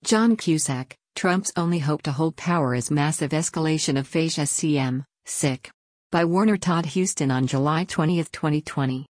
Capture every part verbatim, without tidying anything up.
John Cusack, Trump's only hope to hold power is massive escalation of fascist C M, sick. By Warner Todd Huston on July twentieth, twenty twenty.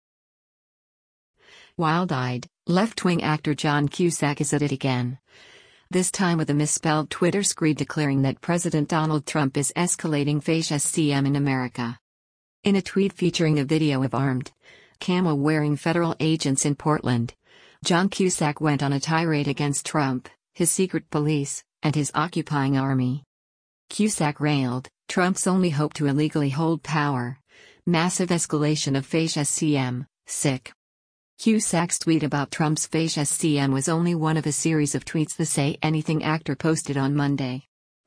Wild-eyed, left-wing actor John Cusack is at it again. This time with a misspelled Twitter screed declaring that President Donald Trump is escalating fascist C M in America. In a tweet featuring a video of armed, camo-wearing federal agents in Portland, John Cusack went on a tirade against Trump, his secret police, and his occupying army. Cusack railed, "Trump's only hope to illegally hold power. Massive escalation of fascist C M, sick." Cusack's tweet about Trump's fascist C M was only one of a series of tweets the Say Anything actor posted on Monday.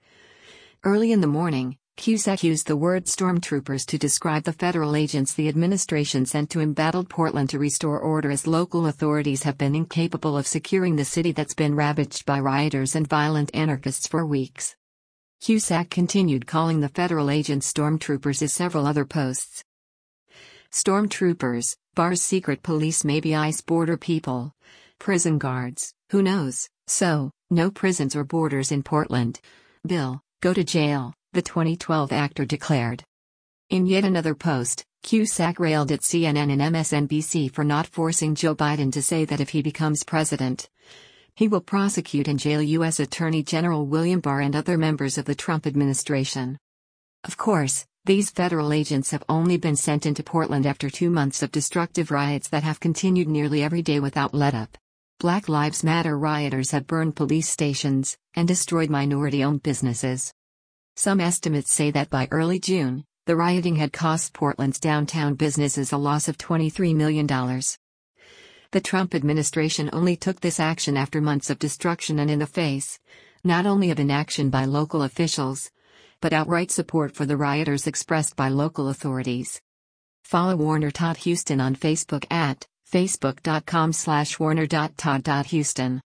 Early in the morning, Cusack used the word stormtroopers to describe the federal agents the administration sent to embattled Portland to restore order as local authorities have been incapable of securing the city that's been ravaged by rioters and violent anarchists for weeks. Cusack continued calling the federal agents stormtroopers as several other posts. Stormtroopers, bars secret police, maybe ICE border people. Prison guards, who knows? So, no prisons or borders in Portland. Bill, go to jail, the twenty twelve actor declared. In yet another post, Cusack railed at C N N and M S N B C for not forcing Joe Biden to say that if he becomes president, he will prosecute and jail U S Attorney General William Barr and other members of the Trump administration. Of course, these federal agents have only been sent into Portland after two months of destructive riots that have continued nearly every day without letup. Black Lives Matter rioters have burned police stations and destroyed minority-owned businesses. Some estimates say that by early June, the rioting had cost Portland's downtown businesses a loss of twenty-three million dollars. The Trump administration only took this action after months of destruction and in the face, not only of inaction by local officials, but outright support for the rioters expressed by local authorities. Follow Warner Todd Huston on Facebook at facebook dot com slash warner dot todd dot huston.